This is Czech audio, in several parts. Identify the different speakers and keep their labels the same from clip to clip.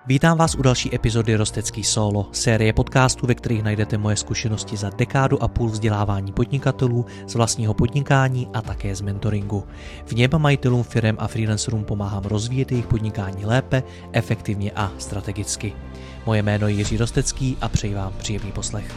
Speaker 1: Vítám vás u další epizody Rostecký solo, série podcastů, ve kterých najdete moje zkušenosti za dekádu a půl vzdělávání podnikatelů, z vlastního podnikání a také z mentoringu. V něm majitelům firem a freelancerům pomáhám rozvíjet jejich podnikání lépe, efektivně a strategicky. Moje jméno je Jiří Rostecký a přeji vám příjemný poslech.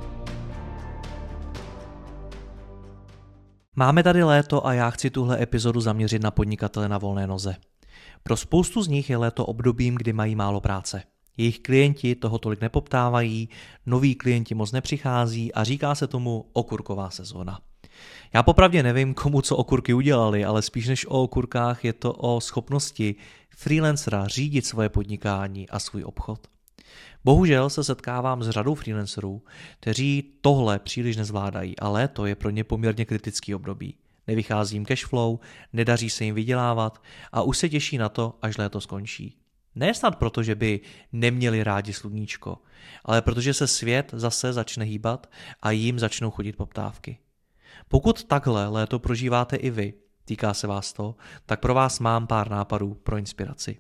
Speaker 1: Máme tady léto a já chci tuhle epizodu zaměřit na podnikatele na volné noze. Pro spoustu z nich je léto obdobím, kdy mají málo práce. Jejich klienti toho tolik nepoptávají, noví klienti moc nepřichází a říká se tomu okurková sezóna. Já popravdě nevím, komu co okurky udělali, ale spíš než o okurkách je to o schopnosti freelancera řídit svoje podnikání a svůj obchod. Bohužel se setkávám s řadou freelancerů, kteří tohle příliš nezvládají a léto je pro ně poměrně kritický období. Nevychází jim cashflow, nedaří se jim vydělávat a už se těší na to, až léto skončí. Ne snad proto, že by neměli rádi sluníčko, ale protože se svět zase začne hýbat a jim začnou chodit poptávky. Pokud takhle léto prožíváte i vy, týká se vás to, tak pro vás mám pár nápadů pro inspiraci.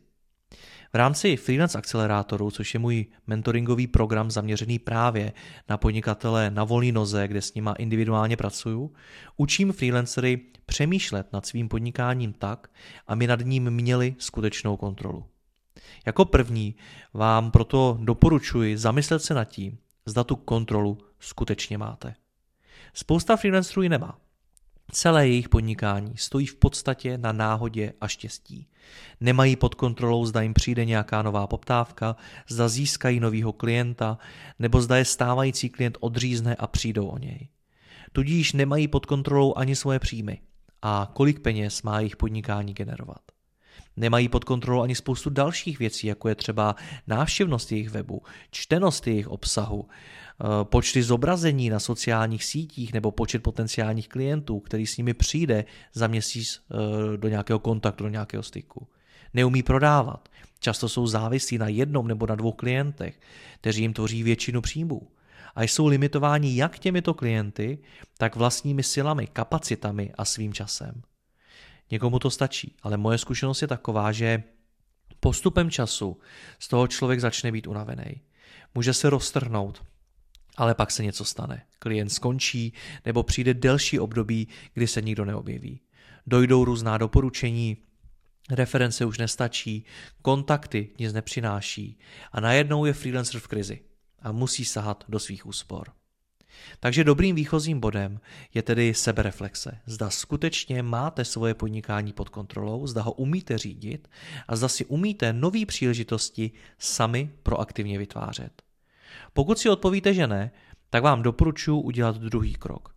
Speaker 1: V rámci Freelance Accelerátoru, což je můj mentoringový program zaměřený právě na podnikatele na volné noze, kde s nima individuálně pracuju, učím freelancery přemýšlet nad svým podnikáním tak, aby nad ním měli skutečnou kontrolu. Jako první vám proto doporučuji zamyslet se nad tím, zda tu kontrolu skutečně máte. Spousta freelancerů ji nemá. Celé jejich podnikání stojí v podstatě na náhodě a štěstí. Nemají pod kontrolou, zda jim přijde nějaká nová poptávka, zda získají novýho klienta, nebo zda je stávající klient odřízne a přijdou o něj. Tudíž nemají pod kontrolou ani svoje příjmy a kolik peněz má jejich podnikání generovat. Nemají pod kontrolou ani spoustu dalších věcí, jako je třeba návštěvnost jejich webu, čtenost jejich obsahu, počty zobrazení na sociálních sítích nebo počet potenciálních klientů, který s nimi přijde za měsíc do nějakého kontaktu, do nějakého styku. Neumí prodávat. Často jsou závislí na jednom nebo na dvou klientech, kteří jim tvoří většinu příjmů. A jsou limitováni jak těmito klienty, tak vlastními silami, kapacitami a svým časem. Někomu to stačí, ale moje zkušenost je taková, že postupem času z toho člověk začne být unavený. Může se roztrhnout, ale pak se něco stane. Klient skončí nebo přijde delší období, kdy se nikdo neobjeví. Dojdou různá doporučení, reference už nestačí, kontakty nic nepřináší a najednou je freelancer v krizi a musí sahat do svých úspor. Takže dobrým výchozím bodem je tedy sebereflexe. Zda skutečně máte svoje podnikání pod kontrolou, zda ho umíte řídit a zda si umíte nové příležitosti sami proaktivně vytvářet. Pokud si odpovíte, že ne, tak vám doporučuji udělat druhý krok.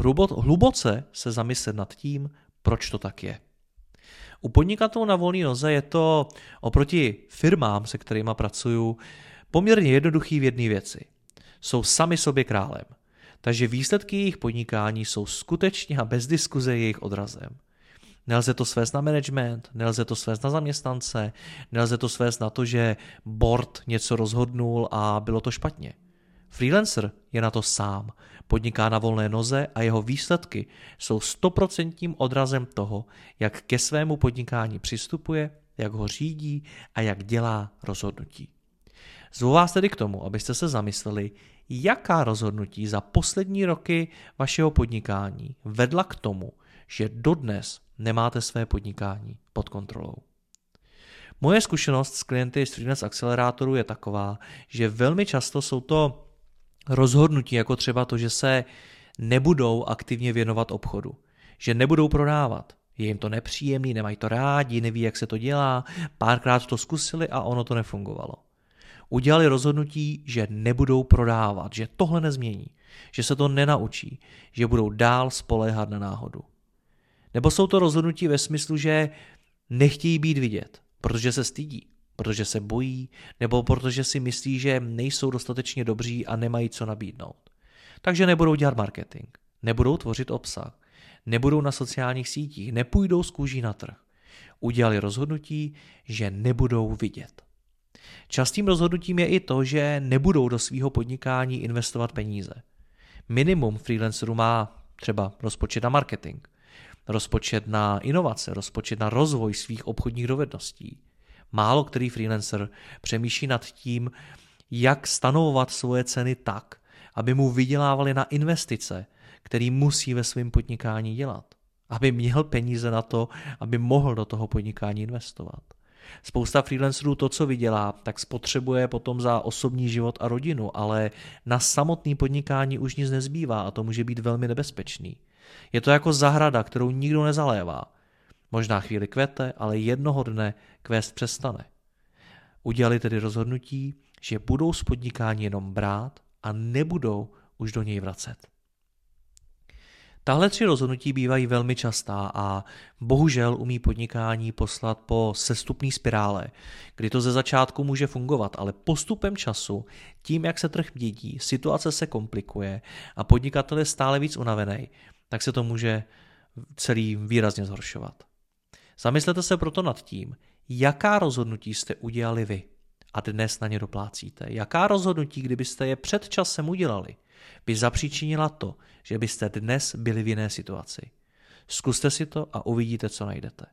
Speaker 1: Hluboce se zamyslet nad tím, proč to tak je. U podnikatelů na volné noze je to oproti firmám, se kterými pracuju, poměrně jednoduchý v jedné věci. Jsou sami sobě králem. Takže výsledky jejich podnikání jsou skutečně a bez diskuze jejich odrazem. Nelze to svést na management, nelze to svést na zaměstnance, nelze to svést na to, že board něco rozhodnul a bylo to špatně. Freelancer je na to sám, podniká na volné noze a jeho výsledky jsou 100% odrazem toho, jak ke svému podnikání přistupuje, jak ho řídí a jak dělá rozhodnutí. Zvu vás tedy k tomu, abyste se zamysleli, jaká rozhodnutí za poslední roky vašeho podnikání vedla k tomu, že dodnes nemáte své podnikání pod kontrolou. Moje zkušenost s klienty z Freelance Accelerátoru je taková, že velmi často jsou to rozhodnutí jako třeba to, že se nebudou aktivně věnovat obchodu, že nebudou prodávat. Je jim to nepříjemný, nemají to rádi, neví, jak se to dělá, párkrát to zkusili a ono to nefungovalo. Udělali rozhodnutí, že nebudou prodávat, že tohle nezmění, že se to nenaučí, že budou dál spoléhat na náhodu. Nebo jsou to rozhodnutí ve smyslu, že nechtějí být vidět, protože se stydí, protože se bojí, nebo protože si myslí, že nejsou dostatečně dobří a nemají co nabídnout. Takže nebudou dělat marketing, nebudou tvořit obsah, nebudou na sociálních sítích, nepůjdou z kůží na trh. Udělali rozhodnutí, že nebudou vidět. Častým rozhodnutím je i to, že nebudou do svého podnikání investovat peníze. Minimum freelancerů má třeba rozpočet na marketing, rozpočet na inovace, rozpočet na rozvoj svých obchodních dovedností. Málo který freelancer přemýšlí nad tím, jak stanovovat svoje ceny tak, aby mu vydělávali na investice, který musí ve svém podnikání dělat. Aby měl peníze na to, aby mohl do toho podnikání investovat. Spousta freelancerů to, co vydělá, tak spotřebuje potom za osobní život a rodinu, ale na samotné podnikání už nic nezbývá a to může být velmi nebezpečný. Je to jako zahrada, kterou nikdo nezalévá. Možná chvíli kvete, ale jednoho dne kvést přestane. Udělali tedy rozhodnutí, že budou z podnikání jenom brát a nebudou už do něj vracet. Tahle 3 rozhodnutí bývají velmi častá a bohužel umí podnikání poslat po sestupné spirále, kdy to ze začátku může fungovat, ale postupem času, tím jak se trh mění, situace se komplikuje a podnikatel je stále víc unavený, tak se to může celý výrazně zhoršovat. Zamyslete se proto nad tím, jaká rozhodnutí jste udělali vy a dnes na ně doplácíte. Jaká rozhodnutí, kdybyste je před časem udělali, by zapříčinila to, že byste dnes byli v jiné situaci. Zkuste si to a uvidíte, co najdete.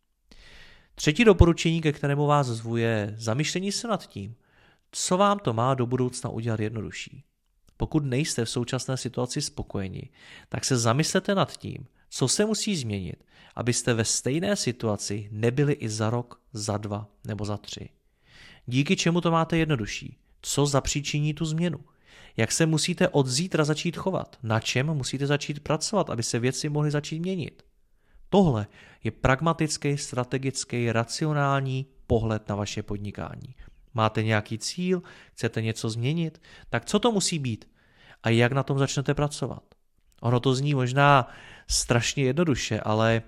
Speaker 1: 3. doporučení, ke kterému vás zvu, je zamyšlení se nad tím, co vám to má do budoucna udělat jednodušší. Pokud nejste v současné situaci spokojeni, tak se zamyslete nad tím, co se musí změnit, abyste ve stejné situaci nebyli i za rok, za 2 nebo za 3. Díky čemu to máte jednodušší? Co zapříčiní tu změnu? Jak se musíte od zítra začít chovat? Na čem musíte začít pracovat, aby se věci mohly začít měnit? Tohle je pragmatický, strategický, racionální pohled na vaše podnikání. Máte nějaký cíl, chcete něco změnit, tak co to musí být? A jak na tom začnete pracovat? Ono to zní možná strašně jednoduše,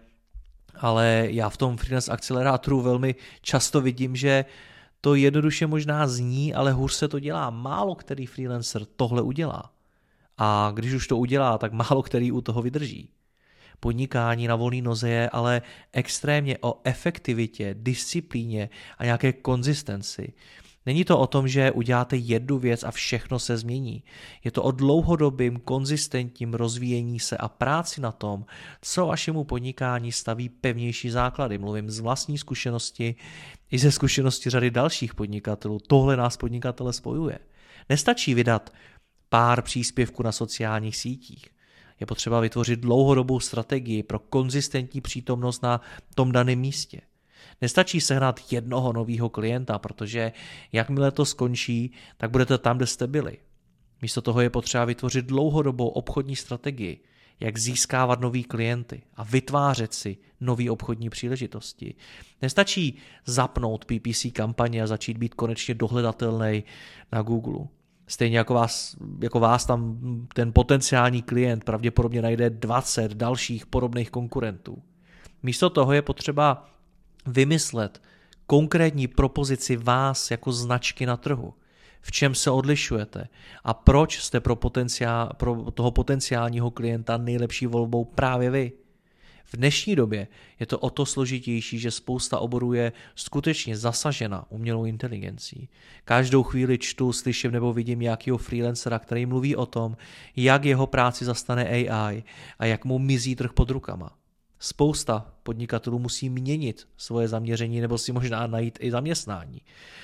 Speaker 1: ale já v tom freelance akcelerátoru velmi často vidím, že to jednoduše možná zní, ale hůř se to dělá. Málo který freelancer tohle udělá. A když už to udělá, tak málo který u toho vydrží. Podnikání na volné noze je ale extrémně o efektivitě, disciplíně a nějaké konzistenci. Není to o tom, že uděláte jednu věc a všechno se změní. Je to o dlouhodobým, konzistentním rozvíjení se a práci na tom, co vašemu podnikání staví pevnější základy. Mluvím z vlastní zkušenosti i ze zkušenosti řady dalších podnikatelů. Tohle nás podnikatele spojuje. Nestačí vydat pár příspěvků na sociálních sítích. Je potřeba vytvořit dlouhodobou strategii pro konzistentní přítomnost na tom daném místě. Nestačí sehnat jednoho nového klienta, protože jakmile to skončí, tak budete tam, kde jste byli. Místo toho je potřeba vytvořit dlouhodobou obchodní strategii, jak získávat nový klienty a vytvářet si nové obchodní příležitosti. Nestačí zapnout PPC kampaně a začít být konečně dohledatelný na Google. Stejně jako vás tam ten potenciální klient pravděpodobně najde 20 dalších podobných konkurentů. Místo toho je potřeba vymyslet konkrétní propozici vás jako značky na trhu. V čem se odlišujete a proč jste pro toho potenciálního klienta nejlepší volbou právě vy. V dnešní době je to o to složitější, že spousta oborů je skutečně zasažena umělou inteligencí. Každou chvíli čtu, slyším nebo vidím nějakého freelancera, který mluví o tom, jak jeho práci zastane AI a jak mu mizí trh pod rukama. Spousta podnikatelů musí měnit svoje zaměření nebo si možná najít i zaměstnání.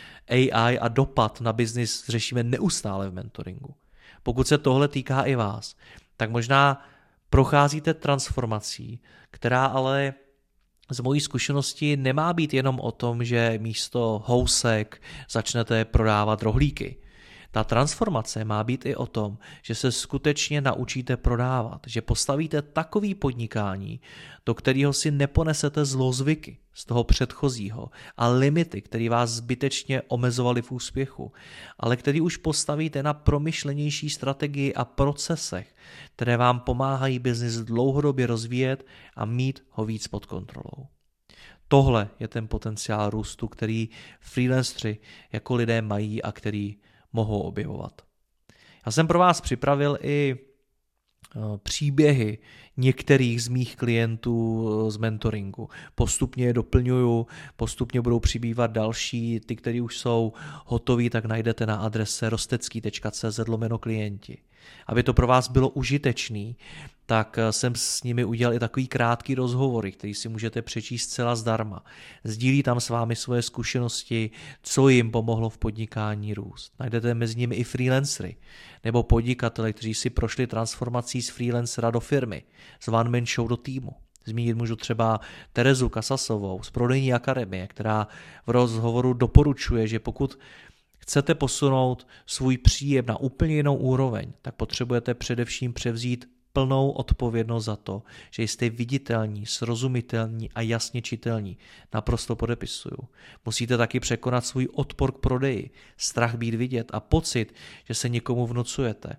Speaker 1: AI a dopad na biznis řešíme neustále v mentoringu. Pokud se tohle týká i vás, tak možná procházíte transformací, která ale z mojí zkušenosti nemá být jenom o tom, že místo housek začnete prodávat rohlíky. Ta transformace má být i o tom, že se skutečně naučíte prodávat, že postavíte takový podnikání, do kterého si neponesete zlozvyky z toho předchozího a limity, které vás zbytečně omezovaly v úspěchu, ale který už postavíte na promyšlenější strategii a procesech, které vám pomáhají biznis dlouhodobě rozvíjet a mít ho víc pod kontrolou. Tohle je ten potenciál růstu, který freelanceri jako lidé mají a který mohou objevovat. Já jsem pro vás připravil i příběhy některých z mých klientů z mentoringu. Postupně je doplňuju, postupně budou přibývat další, ty, které už jsou hotoví, tak najdete na adrese rostecký.cz/klienti. Aby to pro vás bylo užitečný, tak jsem s nimi udělal i takový krátký rozhovory, který si můžete přečíst zcela zdarma. Sdílí tam s vámi svoje zkušenosti, co jim pomohlo v podnikání růst. Najdete mezi nimi i freelancery nebo podnikatele, kteří si prošli transformací z freelancera do firmy, z one man show do týmu. Zmínit můžu třeba Terezu Kasasovou z Prodejní akademie, která v rozhovoru doporučuje, že pokud chcete posunout svůj příjem na úplně jinou úroveň, tak potřebujete především převzít plnou odpovědnost za to, že jste viditelní, srozumitelní a jasně čitelní. Naprosto podepisuju. Musíte taky překonat svůj odpor k prodeji, strach být vidět a pocit, že se někomu vnucujete.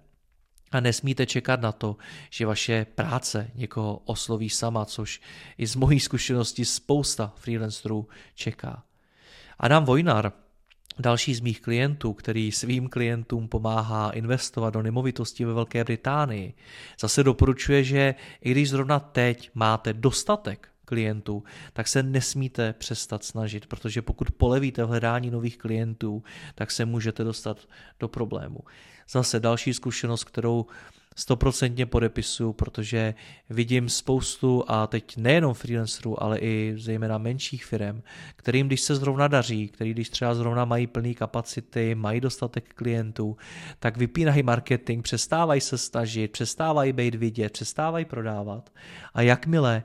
Speaker 1: A nesmíte čekat na to, že vaše práce někoho osloví sama, což i z mojí zkušenosti spousta freelancerů čeká. Adam Vojnar, další z mých klientů, který svým klientům pomáhá investovat do nemovitostí ve Velké Británii, zase doporučuje, že i když zrovna teď máte dostatek klientů, tak se nesmíte přestat snažit, protože pokud polevíte v hledání nových klientů, tak se můžete dostat do problému. Zase další zkušenost, kterou 100% podepisuju, protože vidím spoustu, a teď nejenom freelancerů, ale i zejména menších firem, kterým když se zrovna daří, který když třeba zrovna mají plný kapacity, mají dostatek klientů, tak vypínají marketing, přestávají se snažit, přestávají být vidět, přestávají prodávat a jakmile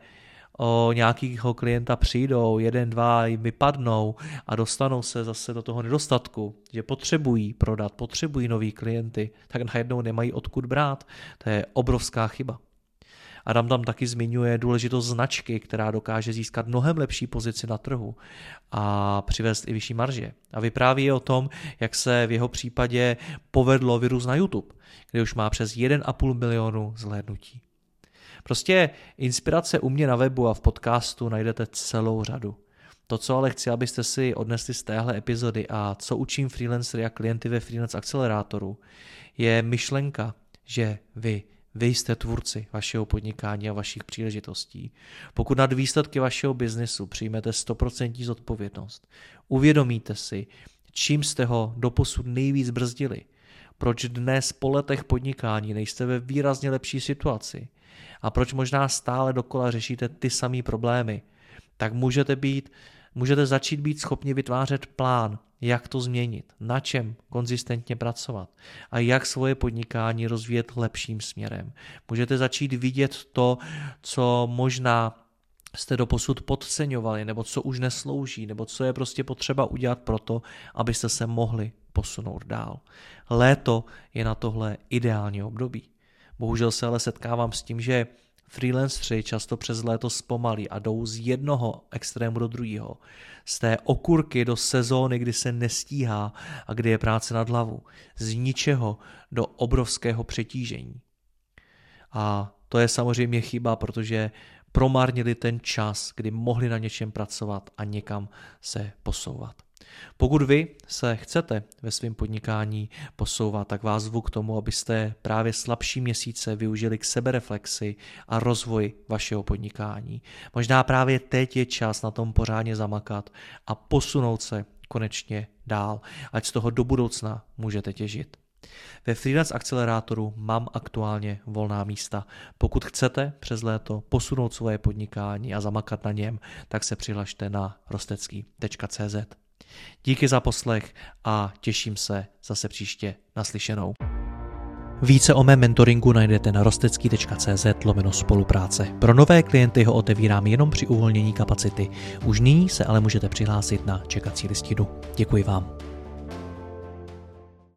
Speaker 1: o nějakého klienta přijdou, 1, 2 vypadnou a dostanou se zase do toho nedostatku, že potřebují prodat, potřebují nový klienty, tak najednou nemají odkud brát. To je obrovská chyba. Adam tam taky zmiňuje důležitost značky, která dokáže získat mnohem lepší pozici na trhu a přivést i vyšší marže. A vypráví o tom, jak se v jeho případě povedlo vyrůst na YouTube, kde už má přes 1,5 milionu zhlédnutí. Prostě inspirace u mě na webu a v podcastu najdete celou řadu. To, co ale chci, abyste si odnesli z téhle epizody a co učím freelancery a klienty ve Freelance Accelerátoru, je myšlenka, že vy jste tvůrci vašeho podnikání a vašich příležitostí. Pokud nad výsledky vašeho biznesu přijmete 100% zodpovědnost, uvědomíte si, čím jste ho doposud nejvíc brzdili, proč dnes po letech podnikání nejste ve výrazně lepší situaci a proč možná stále dokola řešíte ty samé problémy, tak můžete začít být schopni vytvářet plán, jak to změnit, na čem konzistentně pracovat a jak svoje podnikání rozvíjet lepším směrem. Můžete začít vidět to, co možná jste doposud podceňovali, nebo co už neslouží, nebo co je prostě potřeba udělat proto, abyste se mohli posunout dál. Léto je na tohle ideální období. Bohužel se ale setkávám s tím, že freelanceri často přes léto zpomalí a jdou z jednoho extrému do druhého. Z té okurky do sezóny, kdy se nestíhá a kdy je práce nad hlavu. Z ničeho do obrovského přetížení. A to je samozřejmě chyba, protože promarnili ten čas, kdy mohli na něčem pracovat a někam se posouvat. Pokud vy se chcete ve svém podnikání posouvat, tak vás zvu k tomu, abyste právě slabší měsíce využili k sebereflexi a rozvoji vašeho podnikání. Možná právě teď je čas na tom pořádně zamakat a posunout se konečně dál, ať z toho do budoucna můžete těžit. Ve Freelance Accelerátoru mám aktuálně volná místa. Pokud chcete přes léto posunout svoje podnikání a zamakat na něm, tak se přihlašte na rostecký.cz. Díky za poslech a těším se zase příště naslyšenou. Více o mém mentoringu najdete na rostecký.cz/spolupráce. Pro nové klienty ho otevírám jenom při uvolnění kapacity. Už nyní se ale můžete přihlásit na čekací listinu. Děkuji vám.